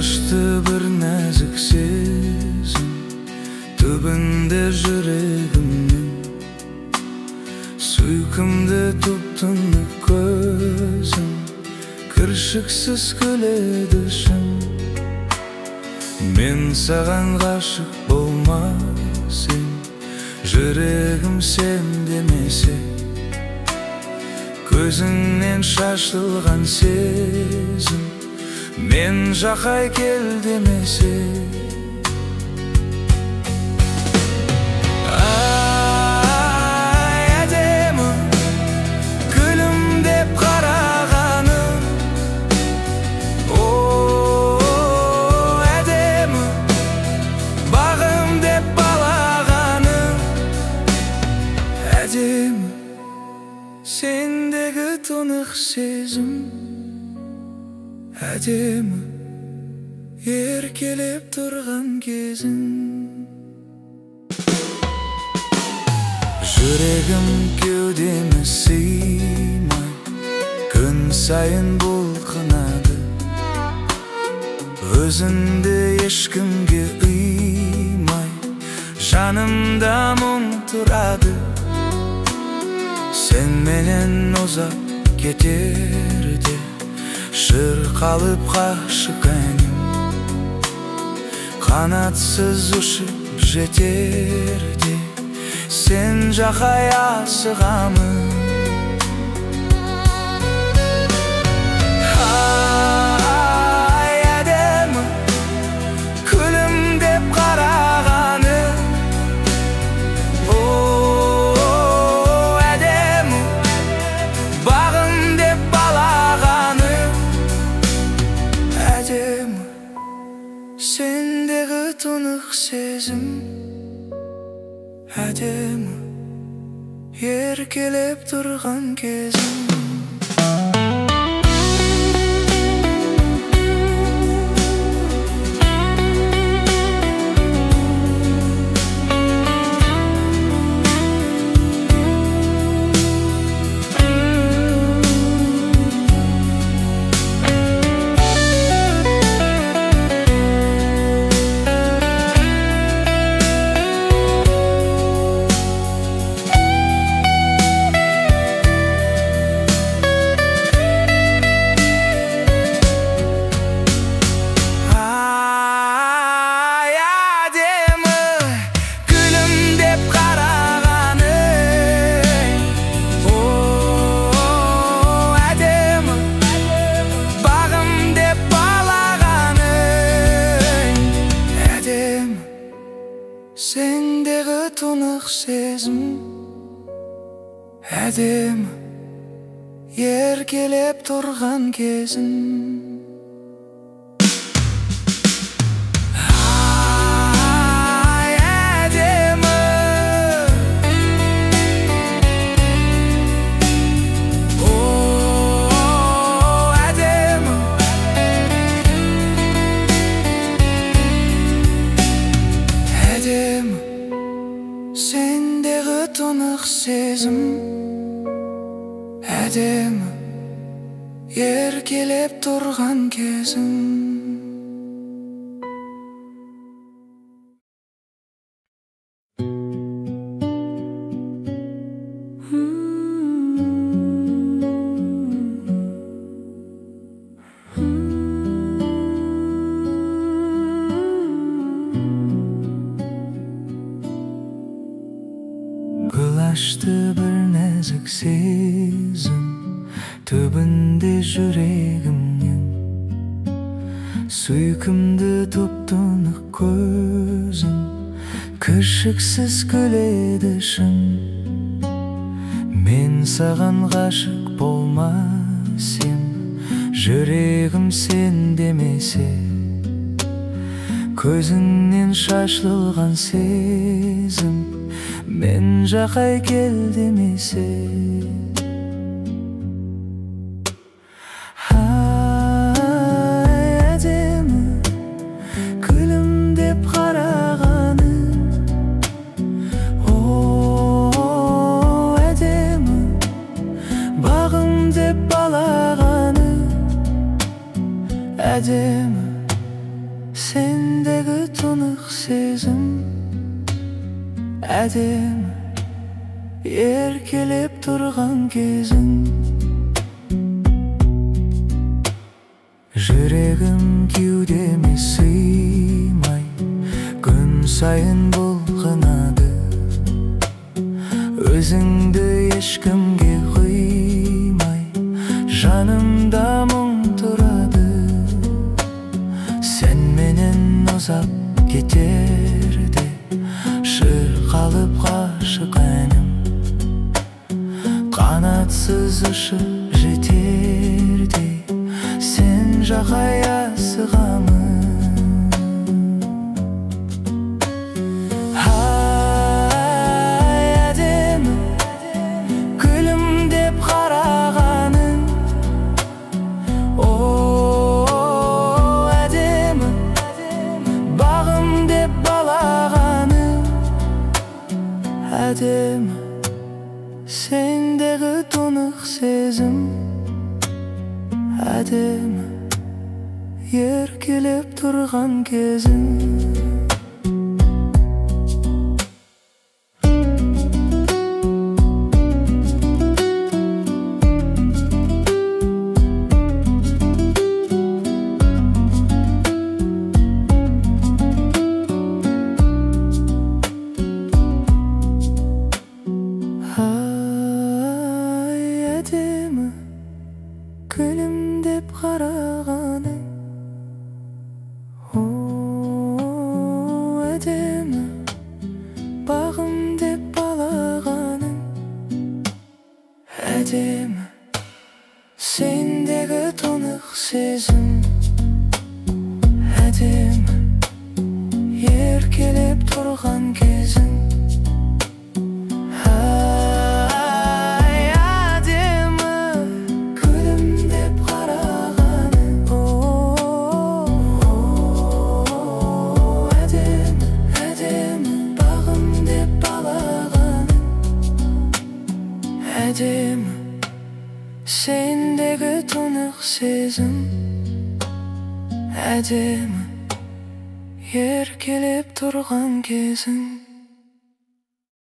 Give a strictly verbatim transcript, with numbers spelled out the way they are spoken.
Ашты бір нәзік сезім түбінде жүрегімнің, сүйкімді тұп-тұнық көзім кіршіксіз күледі шын. Мен саған ғашық болмасам, жүрегім сен демесе, көзіңнен шашылған сезім мен жақай кел демесе. Ай, әдемі күлімдеп қарағаның, о, әдемі бағым деп балағаның, әдемі сендегі тұнық сезім, әдемі еркелеп тұрған кезің. Жүрегім кеудеме сыймай, күн сайын бұлқынады, өзіңді ешкімге ұймай, жанымда мұң тұрады. Сен менен ұзап кетерде, шырқалып ғашық әнім, қанатсыз ұшып жетерде, сен жақай асығамын. Ай, әдемі күлімдеп қарағаның, о, әдемі бағым деп балағаның, әдемі сендегі тұнық сезім, әдемі еркелеп тұрған кезің. Сендегі тұнық сезім, әдемі еркелеп тұрған кезің. Ай, әдемі, о, әдемі әдемі сендегі тұнық сезім, әдемі еркелеп тұрған кезің. Гүл ашты бір нәзік сезім түбінде жүрегімнің, сүйкімді тұп-тұнық көзің кіршіксіз күледі шын. Мен саған ғашық болмасам, жүрегім сен демесе, көзіңнен шашылған сезім мен жақай кел демесе. Ай, әдемі күлімдеп қарағаның, о, әдемі бағым деп балағаның, әдемі әдемі еркелеп тұрған кезің. Жүрегім кеудеме сыймай, күн сайын бұлқынады. Өзіңді ешкімге қоймай, жанымда мұң тұрады. Сен менен ұзап кетерде, шырқалып ғашық әнім. Қанатсыз ұшып жетерде, сен жаққа асығамын. Ай, әдемі күлімдеп қарағаның. О, әдемі бағым деп балағаның. Әдемі сендегі тұнық сезім. Әдемі еркелеп тұрған кезің. Ай, әдемі күлімдеп қарағаның. О, әдемі бағым деп балағаның. Әдемі сендегі тұнық сезім. Әдемі еркелеп тұрған кезің. Әдемі сендегі тұнық сезім. Әдемі еркелеп тұрған кезің.